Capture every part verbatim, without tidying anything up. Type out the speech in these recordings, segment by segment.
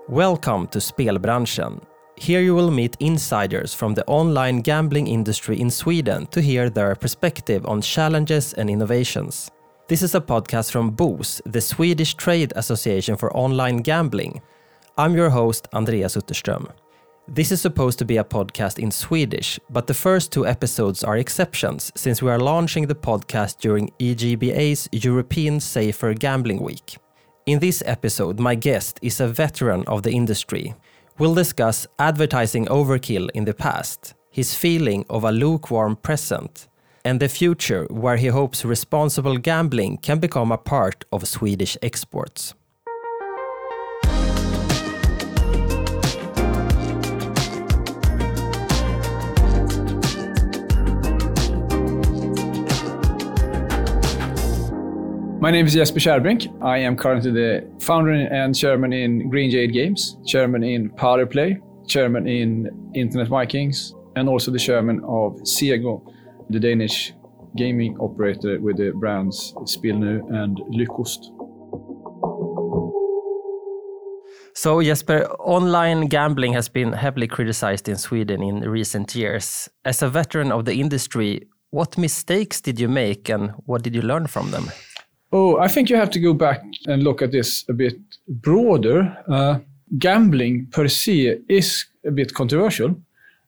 Welcome to Spelbranschen. Here you will meet insiders from the online gambling industry in Sweden to hear their perspective on challenges and innovations. This is a podcast from B O S, the Swedish Trade Association for Online Gambling. I'm your host, Andreas Utterström. This is supposed to be a podcast in Swedish, but the first two episodes are exceptions since we are launching the podcast during E G B A's European Safer Gambling Week. In this episode, my guest is a veteran of the industry. We'll discuss advertising overkill in the past, his feeling of a lukewarm present, and the future where he hopes responsible gambling can become a part of Swedish exports. My name is Jesper Kärrbrink. I am currently the founder and chairman in Green Jade Games, chairman in Powerplay, chairman in Internet Vikings, and also the chairman of Sego, the Danish gaming operator with the brands Spilnu and Lyckost. So Jesper, online gambling has been heavily criticized in Sweden in recent years. As a veteran of the industry, what mistakes did you make and what did you learn from them? Oh, I think you have to go back and look at this a bit broader. Uh, gambling per se is a bit controversial,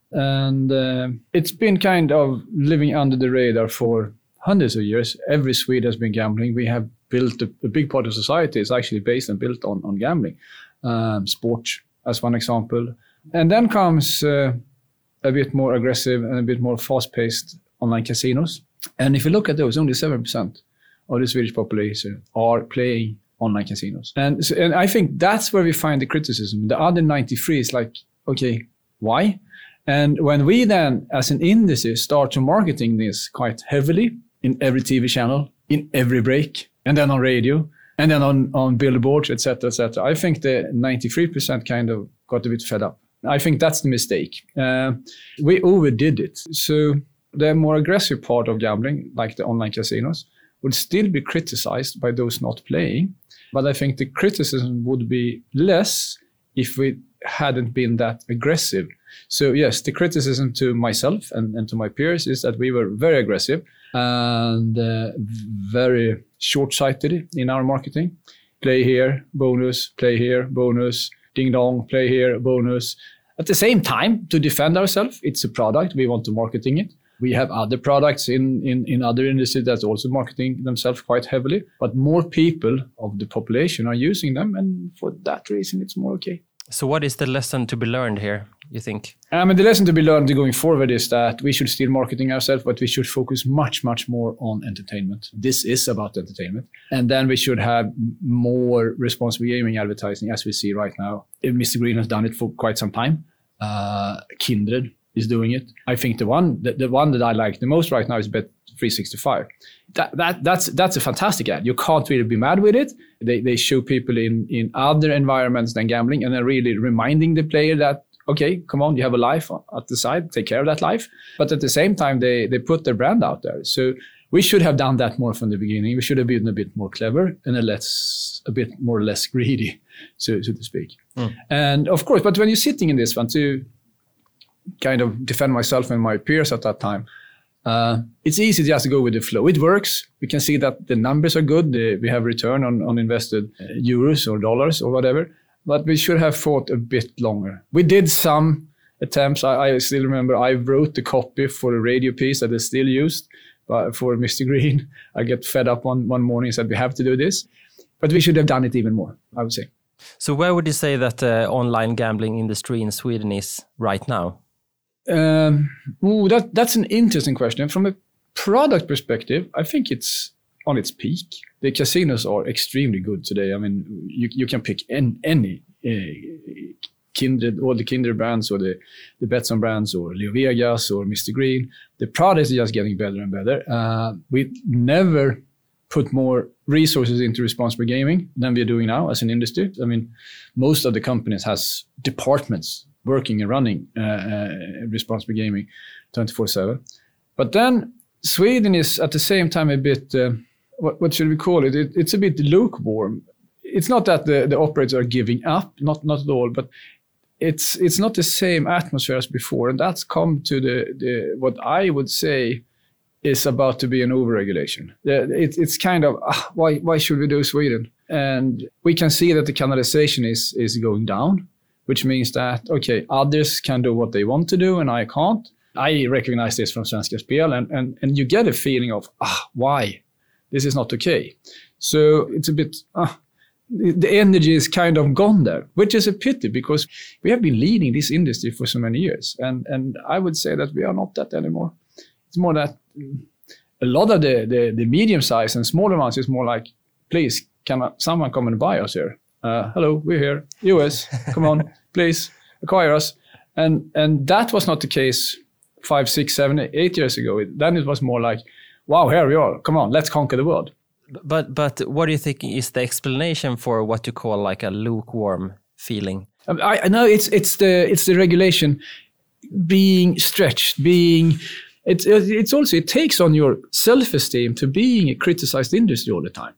and uh, it's been kind of living under the radar for hundreds of years. Every Swede has been gambling. We have built a, a big part of society is actually based and built on, on gambling. Um, sports, as one example. And then comes uh, a bit more aggressive and a bit more fast-paced online casinos. And if you look at those, only seven percent of the Swedish population are playing online casinos. And, so, and I think that's where we find the criticism. The other ninety-three is like, okay, why? And when we then, as an industry, start to marketing this quite heavily in every T V channel, in every break, and then on radio, and then on, on billboards, et cetera, et cetera, I think the ninety-three percent kind of got a bit fed up. I think that's the mistake. Uh, we overdid it. So the more aggressive part of gambling, like the online casinos, would still be criticized by those not playing. But I think the criticism would be less if we hadn't been that aggressive. So yes, the criticism to myself and, and to my peers is that we were very aggressive and uh, very short-sighted in our marketing. Play here, bonus, play here, bonus, ding dong, play here, bonus. At the same time, to defend ourselves, it's a product, we want to marketing it. We have other products in, in, in other industries that's also marketing themselves quite heavily, but more people of the population are using them, and for that reason, it's more okay. So what is the lesson to be learned here, you think? I mean, the lesson to be learned going forward is that we should still marketing ourselves, but we should focus much, much more on entertainment. This is about entertainment. And then we should have more responsible gaming advertising, as we see right now. Mister Green has done it for quite some time. Uh, Kindred is doing it. I think the one the, the one that I like the most right now is Bet three sixty-five. That that that's that's a fantastic ad. You can't really be mad with it. They they show people in in other environments than gambling, and they're really reminding the player that, okay, come on, you have a life at the side, take care of that life. But at the same time, they they put their brand out there. So we should have done that more from the beginning. We should have been a bit more clever and a less a bit more less greedy, so so to speak. Mm. And of course, but when you're sitting in this one to kind of defend myself and my peers at that time, uh, it's easy just to go with the flow. It works. We can see that the numbers are good. The, we have return on, on invested euros or dollars or whatever, but we should have fought a bit longer. We did some attempts. I, I still remember I wrote the copy for a radio piece that is still used but for Mister Green. I get fed up one, one morning and said, we have to do this, but we should have done it even more, I would say. So where would you say that the online gambling industry in Sweden is right now? Um, ooh, that, that's an interesting question. From a product perspective, I think it's on its peak. The casinos are extremely good today. I mean, you you can pick en, any uh, Kindred, all the Kindred brands or the, the Betsson brands or LeoVegas or Mister Green. The product is just getting better and better. Uh, we never put more resources into responsible gaming than we're doing now as an industry. I mean, most of the companies has departments working and running uh, uh, responsible gaming twenty-four seven. But then Sweden is at the same time a bit, uh, what, what should we call it? it? It's a bit lukewarm it's not that the, the operators are giving up, not not at all, but it's it's not the same atmosphere as before, and that's come to the, the what I would say is about to be an overregulation. It, it's kind of ah, why why should we do Sweden? And we can see that the canalization is is going down, which means that okay, others can do what they want to do and I can't. I recognize this from Svenska Spel, and and and you get a feeling of ah why this is not okay. So it's a bit ah. The energy is kind of gone there, which is a pity because we have been leading this industry for so many years. And and I would say that we are not that anymore. It's more that a lot of the, the, the medium size and smaller ones is more like, please, can someone come and buy us here? Uh, hello, we're here. U S, come on, please acquire us. And and that was not the case five, six, seven, eight years ago. Then it was more like, wow, here we are. Come on, let's conquer the world. But but what do you think is the explanation for what you call like a lukewarm feeling? I, I know it's it's the it's the regulation being stretched, being it's it's also it takes on your self-esteem to being a criticized industry all the time.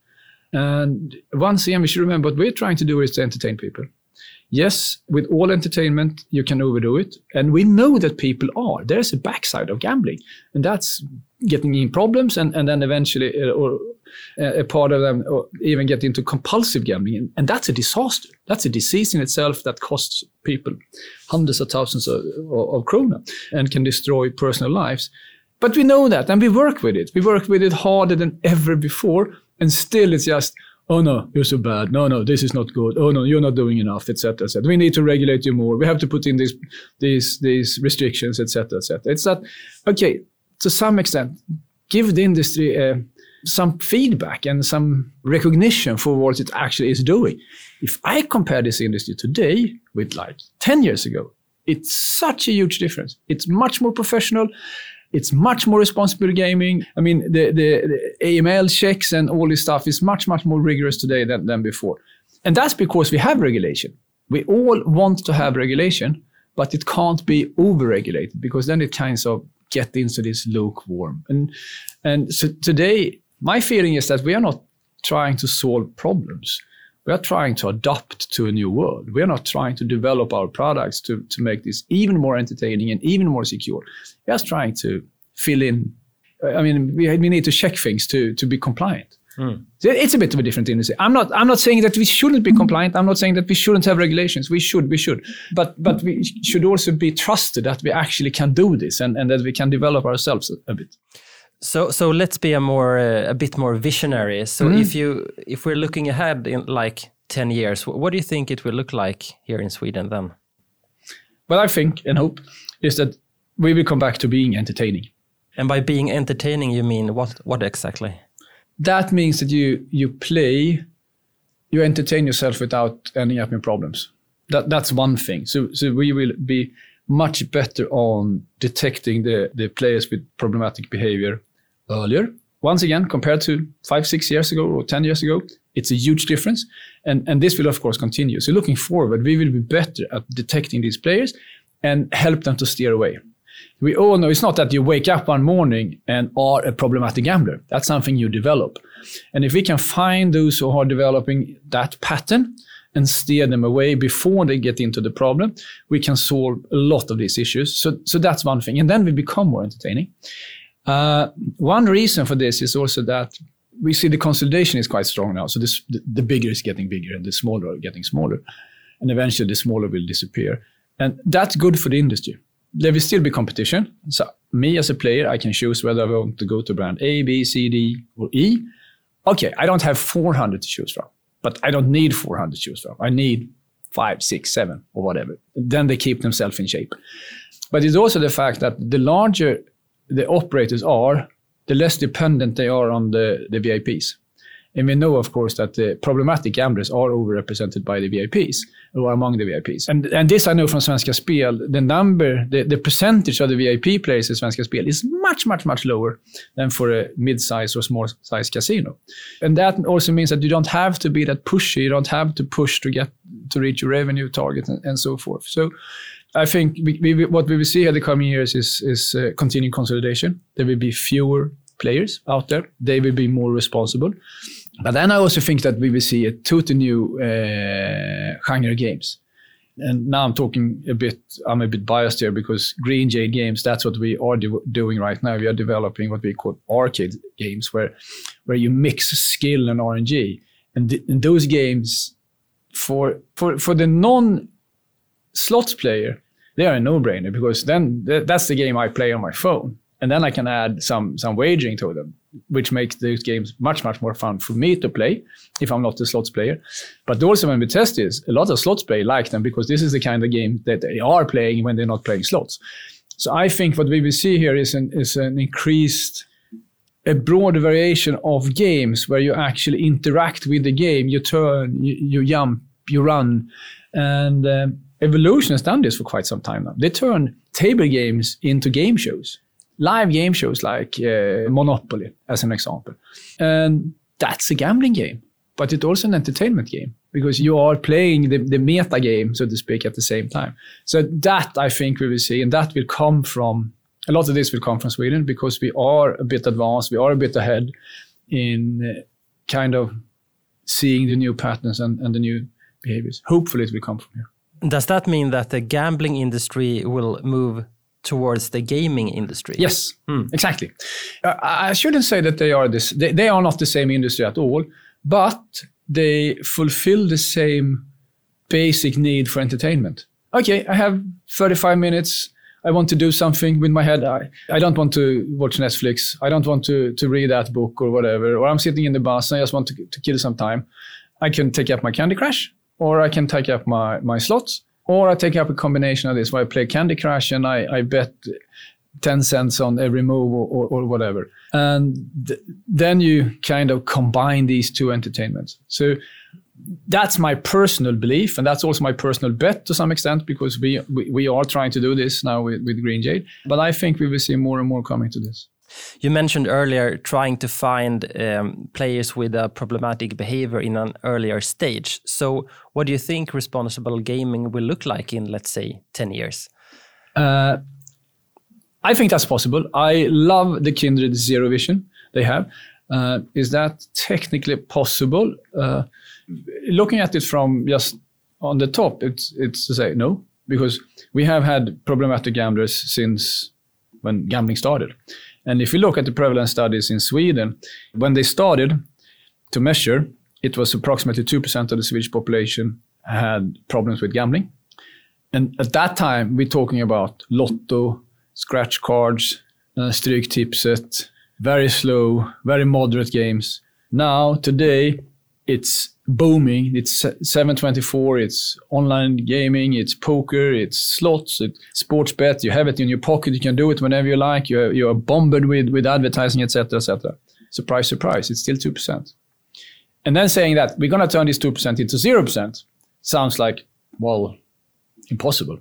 And once again, we should remember what we're trying to do is to entertain people. Yes, with all entertainment, you can overdo it. And we know that people are. There's a backside of gambling. And that's getting in problems and, and then eventually uh, or uh, a part of them or even get into compulsive gambling. And, and that's a disaster. That's a disease in itself that costs people hundreds of thousands of, of, of krona and can destroy personal lives. But we know that and we work with it. We work with it harder than ever before. And still it's just, oh no, you're so bad. No, no, this is not good. Oh no, you're not doing enough, et cetera, et cetera. We need to regulate you more. We have to put in these these these restrictions, et cetera, et cetera. It's that, okay, to some extent, give the industry uh, some feedback and some recognition for what it actually is doing. If I compare this industry today with like ten years ago, it's such a huge difference. It's much more professional. It's much more responsible gaming. I mean, the, the, the A M L checks and all this stuff is much, much more rigorous today than, than before. And that's because we have regulation. We all want to have regulation, but it can't be over-regulated because then it kind of gets into this lukewarm. And, and so today, my feeling is that we are not trying to solve problems. We are trying to adapt to a new world. We are not trying to develop our products to, to make this even more entertaining and even more secure. We are just trying to fill in. I mean, we, we need to check things to, to be compliant. Mm. So it's a bit of a different industry. I'm not. I'm not saying that we shouldn't be compliant. I'm not saying that we shouldn't have regulations. We should. We should. But but we should also be trusted that we actually can do this and, and that we can develop ourselves a, a bit. So so let's be a more uh, a bit more visionary. So mm. if you if we're looking ahead in like ten years, what do you think it will look like here in Sweden then? Well, I think and hope is that we will come back to being entertaining. And by being entertaining, you mean what what exactly? That means that you you play, you entertain yourself without ending up in problems. That that's one thing. So so we will be much better on detecting the the players with problematic behavior earlier. Once again, compared to five, six years ago or ten years ago, it's a huge difference. And, and this will, of course, continue. So looking forward, we will be better at detecting these players and help them to steer away. We all know it's not that you wake up one morning and are a problematic gambler. That's something you develop. And if we can find those who are developing that pattern and steer them away before they get into the problem, we can solve a lot of these issues. So, so that's one thing. And then we become more entertaining. Uh, one reason for this is also that we see the consolidation is quite strong now. So this, the, the bigger is getting bigger and the smaller are getting smaller. And eventually the smaller will disappear. And that's good for the industry. There will still be competition. So me as a player, I can choose whether I want to go to brand A, B, C, D, or E. Okay, I don't have four hundred to choose from, but I don't need four hundred to choose from. I need five, six, seven, or whatever. Then they keep themselves in shape. But it's also the fact that the larger the operators are, the less dependent they are on the, the V I Ps. And we know, of course, that the problematic gamblers are overrepresented by the V I Ps, or among the V I Ps. And, and this I know from Svenska Spel, the number, the, the percentage of the V I P players in Svenska Spel is much, much, much lower than for a mid-size or small-size casino. And that also means that you don't have to be that pushy, you don't have to push to get to reach your revenue target and, and so forth. So I think we, we, what we will see in the coming years is, is uh, continued consolidation. There will be fewer players out there. They will be more responsible. But then I also think that we will see a totally new uh, genre of games. And now I'm talking a bit, I'm a bit biased here because Green Jade Games, that's what we are do- doing right now. We are developing what we call arcade games where, where you mix skill and R N G. And, th- and those games, for, for, for the non-slots player, they are a no-brainer because then th- that's the game I play on my phone. And then I can add some some wagering to them, which makes those games much, much more fun for me to play if I'm not a slots player. But also when we test this, a lot of slots players like them because this is the kind of game that they are playing when they're not playing slots. So I think what we will see here is an, is an increased, a broader variation of games where you actually interact with the game, you turn, you, you jump, you run. And um, Evolution has done this for quite some time now. They turn table games into game shows. Live game shows like uh, Monopoly, as an example. And that's a gambling game, but it's also an entertainment game because you are playing the, the meta game, so to speak, at the same time. So that I think we will see, and that will come from, a lot of this will come from Sweden because we are a bit advanced, we are a bit ahead in uh, kind of seeing the new patterns and, and the new behaviors. Hopefully it will come from here. Does that mean that the gambling industry will move towards the gaming industry? Yes, mm. exactly. Uh, I shouldn't say that they are this. They, they are not the same industry at all, but they fulfill the same basic need for entertainment. Okay, I have thirty-five minutes. I want to do something with my head. I, I don't want to watch Netflix. I don't want to, to read that book or whatever. Or I'm sitting in the bus and I just want to, to kill some time. I can take up my Candy Crush, or I can take up my, my slots. Or I take up a combination of this where I play Candy Crush and I, I bet ten cents on every move or, or, or whatever. And th- then you kind of combine these two entertainments. So that's my personal belief. And that's also my personal bet to some extent because we, we, we are trying to do this now with, with Green Jade. But I think we will see more and more coming to this. You mentioned earlier trying to find um, players with a problematic behavior in an earlier stage. So what do you think responsible gaming will look like in, let's say, ten years? Uh, I think that's possible. I love the Kindred Zero Vision they have. Uh, is that technically possible? Uh, looking at it from just on the top, it's, it's to say no, because we have had problematic gamblers since when gambling started. And if you look at the prevalence studies in Sweden, when they started to measure, it was approximately two percent of the Swedish population had problems with gambling. And at that time, we're talking about Lotto, scratch cards, uh, Stryktipset, very slow, very moderate games. Now, today, it's booming. It's seven twenty-four, it's online gaming, it's poker, it's slots, it's sports bet. You have it in your pocket. You can do it whenever you like. You're, you're bombarded with, with advertising, et cetera, et cetera. Surprise, surprise, it's still two percent. And then saying that we're going to turn this two percent into zero percent sounds like, well, impossible.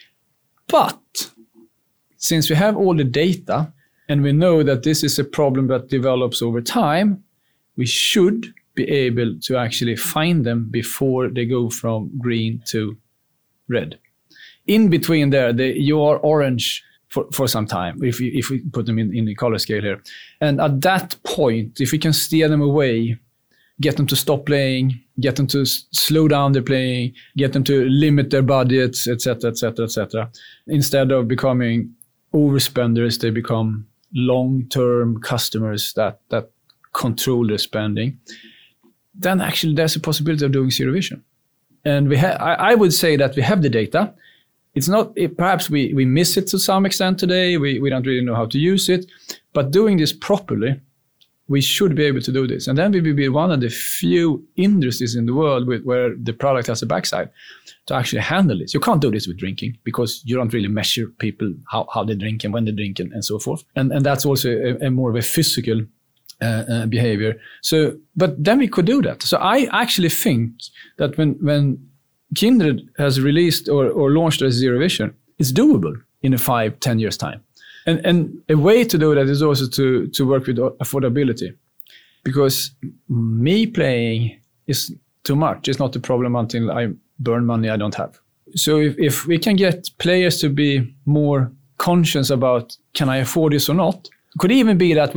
But since we have all the data and we know that this is a problem that develops over time, we should be able to actually find them before they go from green to red. In between there, they, you are orange for, for some time, if we, if we put them in, in the color scale here. And at that point, if we can steer them away, get them to stop playing, get them to s- slow down their playing, get them to limit their budgets, et cetera, et cetera, et cetera. Instead of becoming overspenders, they become long-term customers that, that control their spending. Then actually there's a possibility of doing zero vision. And we ha- I, I would say that we have the data. It's not, it, perhaps we, we miss it to some extent today. We, we don't really know how to use it. But doing this properly, we should be able to do this. And then we will be one of the few industries in the world with, where the product has a backside to actually handle this. You can't do this with drinking because you don't really measure people, how, how they drink and when they drink and, and so forth. And, and that's also a, a more of a physical Uh, uh, behavior. So, but then we could do that. So I actually think that when when Kindred has released or, or launched a zero vision, it's doable in a five, ten years time. And and a way to do that is also to to work with affordability, because me playing is too much. It's not a problem until I burn money I don't have. So if, if we can get players to be more conscious about can I afford this or not, it could even be that with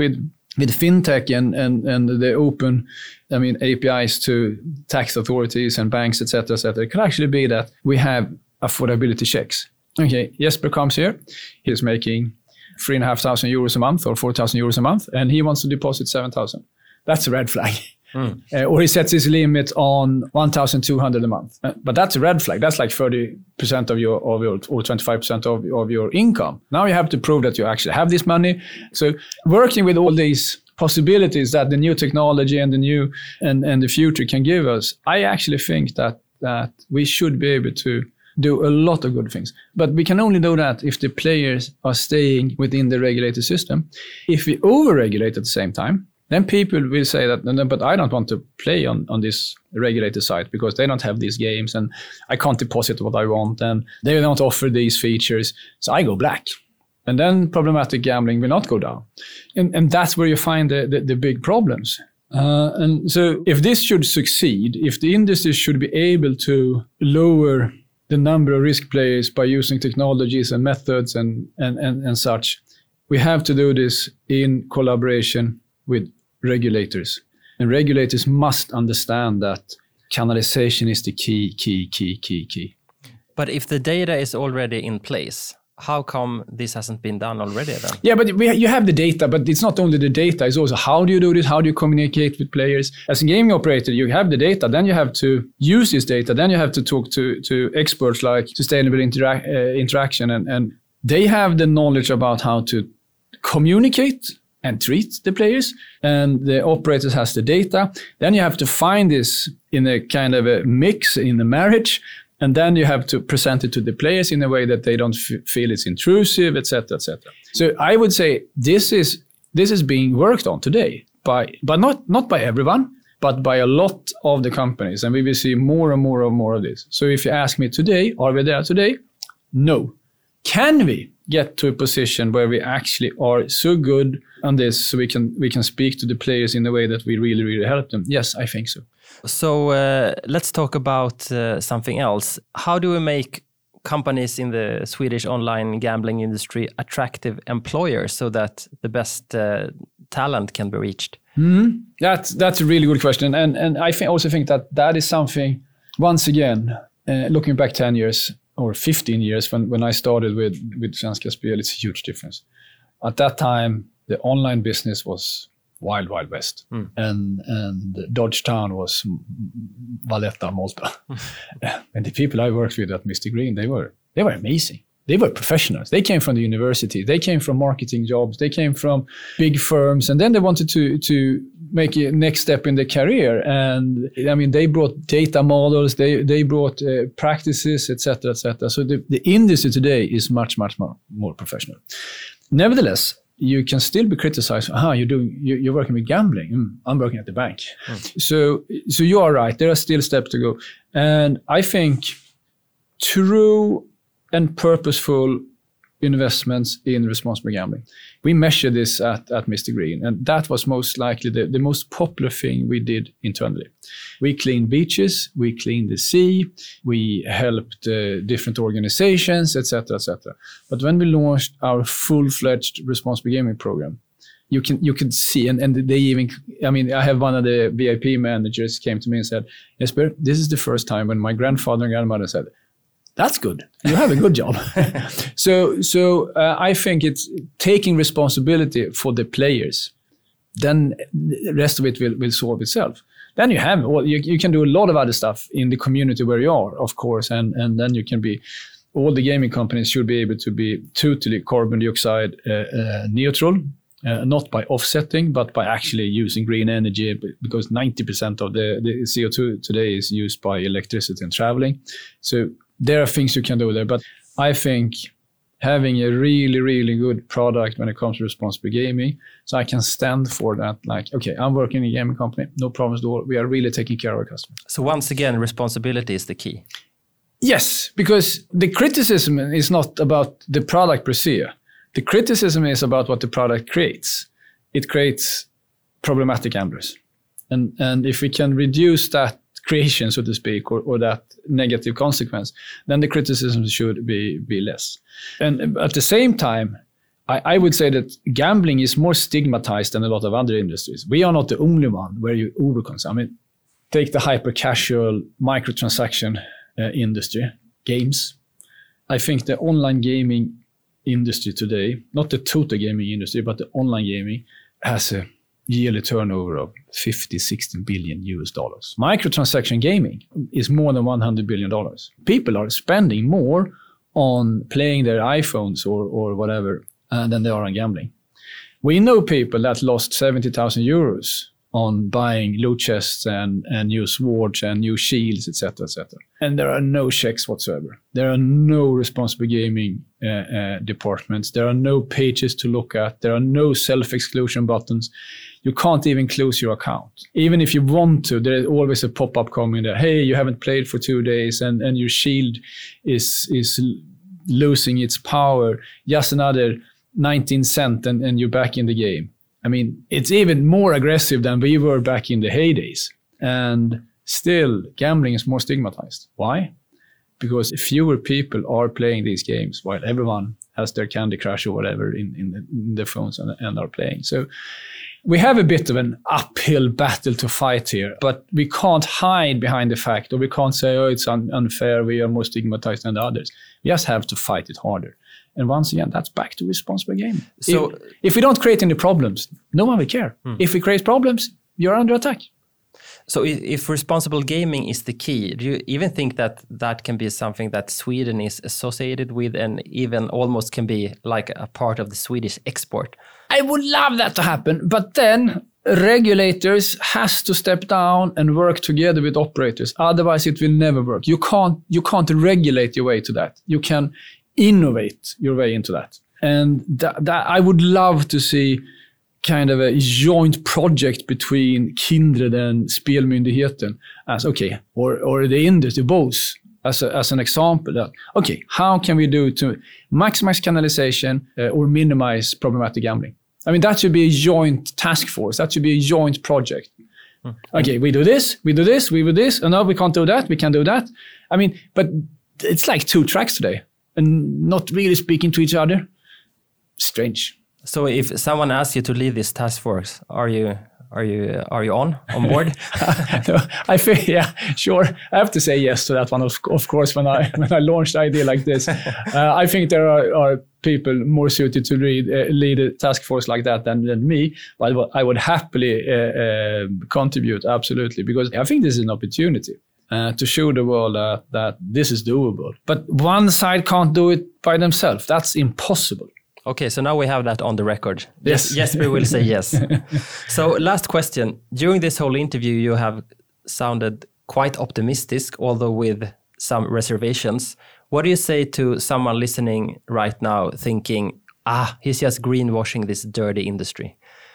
with fintech and, and, and the open, I mean, A P Is to tax authorities and banks, et cetera, et cetera, it could actually be that we have affordability checks. Okay, Jesper comes here. He's making three and a half thousand euros a month or four thousand euros a month, and he wants to deposit seven thousand. That's a red flag. Mm. Uh, or he sets his limit on one thousand two hundred a month. Uh, but that's a red flag. That's like thirty percent of your, of your or twenty-five percent of, of your income. Now you have to prove that you actually have this money. So working with all these possibilities that the new technology and the new and, and the future can give us, I actually think that that we should be able to do a lot of good things. But we can only do that if the players are staying within the regulated system. If we over-regulate at the same time, then people will say that, no, no, but I don't want to play on, on this regulated site because they don't have these games and I can't deposit what I want and they don't offer these features. So I go black. And then problematic gambling will not go down. And, and that's where you find the, the, the big problems. Uh, and so if this should succeed, if the industry should be able to lower the number of risk players by using technologies and methods and, and, and, and such, we have to do this in collaboration with regulators. And regulators must understand that canalization is the key, key, key, key, key. But if the data is already in place, how come this hasn't been done already then? Yeah, but we, you have the data, but it's not only the data, it's also how do you do this, how do you communicate with players? As a gaming operator, you have the data, then you have to use this data, then you have to talk to, to experts like Sustainable Interac- uh, Interaction, and, and they have the knowledge about how to communicate and treat the players, and the operators has the data. Then you have to find this in a kind of a mix in the marriage, and then you have to present it to the players in a way that they don't f- feel it's intrusive, et cetera, et cetera. So I would say this is this is being worked on today by, but not not by everyone, but by a lot of the companies, and we will see more and more and more of this. So if you ask me today, are we there today? No. Can we get to a position where we actually are so good on this so we can we can speak to the players in a way that we really, really help them? Yes, I think so. So uh, let's talk about uh, something else. How do we make companies in the Swedish online gambling industry attractive employers so that the best uh, talent can be reached? Mm-hmm. That's that's a really good question, and and I think, also think that that is something. Once again, uh, looking back ten years or fifteen years when when I started with with Svenska Spel, it's a huge difference. At that time, the online business was wild, wild west, mm. and and Dodgetown was Valletta, Malta, and the people I worked with at Mister Green, they were they were amazing. They were professionals. They came from the university. They came from marketing jobs. They came from big firms, and then they wanted to to make a next step in their career. And I mean, they brought data models. They they brought uh, practices, et cetera, et cetera. So the, the industry today is much, much more more professional. Nevertheless, you can still be criticized. Ah, you're doing, you're working with gambling. Mm, I'm working at the bank. Mm. So, so you are right. There are still steps to go, and I think true and purposeful investments in responsible gambling. We measure this at, at Mister Green, and that was most likely the, the most popular thing we did internally. We cleaned beaches, we cleaned the sea, we helped uh, different organizations, et cetera, et cetera. But when we launched our full-fledged responsible gaming program, you can you can see, and, and they even, I mean, I have one of the V I P managers came to me and said, Jesper, this is the first time when my grandfather and grandmother said, that's good. You have a good job. so so uh, I think it's taking responsibility for the players. Then the rest of it will, will solve itself. Then you have, well, you, you can do a lot of other stuff in the community where you are, of course, and, and then you can be, all the gaming companies should be able to be totally carbon dioxide uh, uh, neutral, uh, not by offsetting, but by actually using green energy, because ninety percent of the, the C O two today is used by electricity and traveling. So there are things you can do there, but I think having a really, really good product when it comes to responsible gaming, so I can stand for that. Like, okay, I'm working in a gaming company, no problems at all. We are really taking care of our customers. So once again, responsibility is the key. Yes, because the criticism is not about the product per se. The criticism is about what the product creates. It creates problematic gamblers. And, and if we can reduce that creation, so to speak, or, or that negative consequence, then the criticism should be, be less. And at the same time, I, I would say that gambling is more stigmatized than a lot of other industries. We are not the only one where you overconsume. I mean, take the hyper-casual microtransaction uh, industry, games. I think the online gaming industry today, not the total gaming industry, but the online gaming, has a yearly turnover of fifty, sixty billion U S dollars. Microtransaction gaming is more than one hundred billion dollars. People are spending more on playing their iPhones or, or whatever uh, than they are on gambling. We know people that lost seventy thousand euros on buying loot chests and, and new swords and new shields, et cetera, et cetera. And there are no checks whatsoever. There are no responsible gaming uh, uh, departments. There are no pages to look at. There are no self-exclusion buttons. You can't even close your account. Even if you want to, there's always a pop-up coming there. Hey, you haven't played for two days and, and your shield is is losing its power. Just another nineteen cent and, and you're back in the game. I mean, it's even more aggressive than we were back in the heydays. And still, gambling is more stigmatized. Why? Because fewer people are playing these games while everyone has their Candy Crush or whatever in, in, the, in their phones and, and are playing. So we have a bit of an uphill battle to fight here, but we can't hide behind the fact, or we can't say, oh, it's un- unfair, we are more stigmatized than the others. We just have to fight it harder. And once again, that's back to responsible gaming. So if, if we don't create any problems, no one will care. Hmm. If we create problems, you're under attack. So if responsible gaming is the key, do you even think that that can be something that Sweden is associated with and even almost can be like a part of the Swedish export? I would love that to happen, but then regulators has to step down and work together with operators. Otherwise, it will never work. You can't, you can't regulate your way to that. You can innovate your way into that. And that, that I would love to see kind of a joint project between Kindred and Spelmyndigheten as okay, or or the industry both as a, as an example that okay, how can we do to maximize canalization uh, or minimize problematic gambling? I mean, that should be a joint task force. That should be a joint project. Hmm. Okay, we do this, we do this, we do this, and no, we can't do that, we can do that. I mean, but it's like two tracks today and not really speaking to each other. Strange. So if someone asks you to lead this task force, are you are you are you on on board? No, I feel yeah, sure. I have to say yes to that one, of, of course. When I when I launched the idea like this, uh, I think there are, are people more suited to lead uh, lead a task force like that than, than me. But I would happily uh, uh, contribute absolutely, because I think this is an opportunity uh, to show the world uh, that this is doable. But one side can't do it by themselves. That's impossible. Okay, so now we have that on the record. Yes. Jesper will say yes. So last question. During this whole interview, you have sounded quite optimistic, although with some reservations. What do you say to someone listening right now thinking, ah, he's just greenwashing this dirty industry?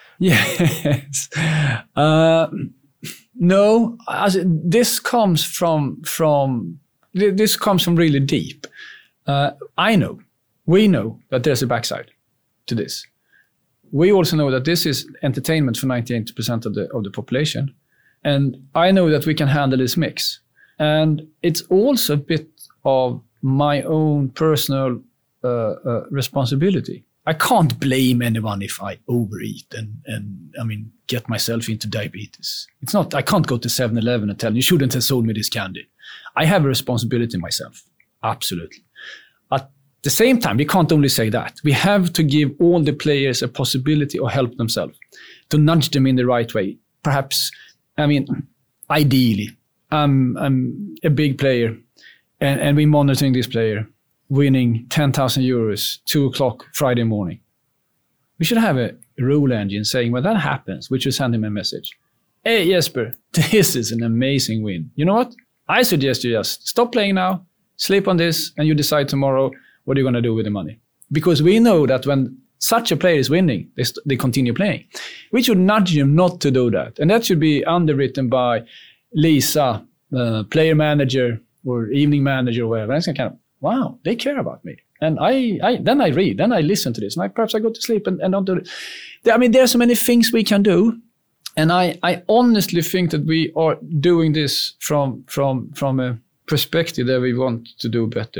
Yes. Uh, no, as this comes from, from, this comes from really deep. Uh, I know. We know that there's a backside to this. We also know that this is entertainment for ninety-eight percent of the of the population. And I know that we can handle this mix. And it's also a bit of my own personal uh, uh, responsibility. I can't blame anyone if I overeat and, and, I mean, get myself into diabetes. It's not, I can't go to seven eleven and tell them, you shouldn't have sold me this candy. I have a responsibility myself. Absolutely. At the same time, we can't only say that. We have to give all the players a possibility or help themselves, to nudge them in the right way. Perhaps, I mean, ideally, I'm, I'm a big player and, and we're monitoring this player winning ten thousand euros, two o'clock Friday morning. We should have a rule engine saying when that happens, we should send him a message. Hey, Jesper, this is an amazing win. You know what? I suggest you just stop playing now, sleep on this, and you decide tomorrow what are you going to do with the money? Because we know that when such a player is winning, they, st- they continue playing. We should nudge them not to do that. And that should be underwritten by Lisa, uh, player manager or evening manager or whatever. And it's kind of, wow, they care about me. And I, I then I read, then I listen to this. And I, perhaps I go to sleep and, and don't do it. I mean, there are so many things we can do. And I, I honestly think that we are doing this from, from, from a perspective that we want to do better.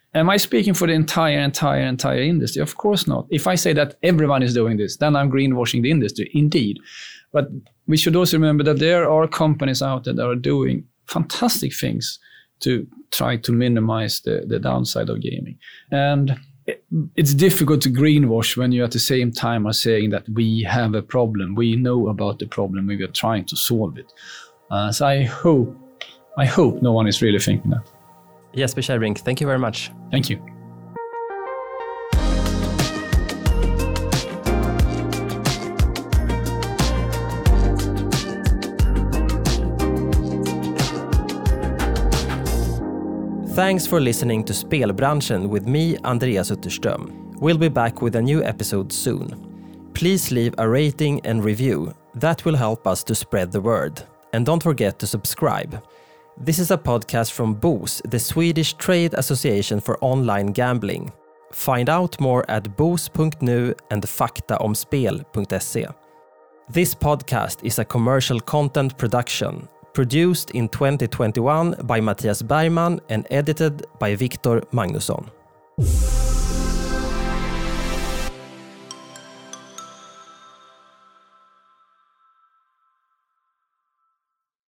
Am I speaking for the entire, entire, entire industry? Of course not. If I say that everyone is doing this, then I'm greenwashing the industry, indeed. But we should also remember that there are companies out there that are doing fantastic things to try to minimize the, the downside of gaming. And it, it's difficult to greenwash when you at the same time are saying that we have a problem. We know about the problem. We are trying to solve it. Uh, so I hope, I hope no one is really thinking that. Jesper Kärrbrink, thank you very much. Thank you. Thanks for listening to Spelbranschen with me, Andreas Utterström. We'll be back with a new episode soon. Please leave a rating and review. That will help us to spread the word. And don't forget to subscribe. This is a podcast from B O S, the Swedish Trade Association for Online Gambling. Find out more at bos punkt nu and faktaomspel punkt se. This podcast is a commercial content production, produced in twenty twenty-one by Mattias Bergman and edited by Viktor Magnusson.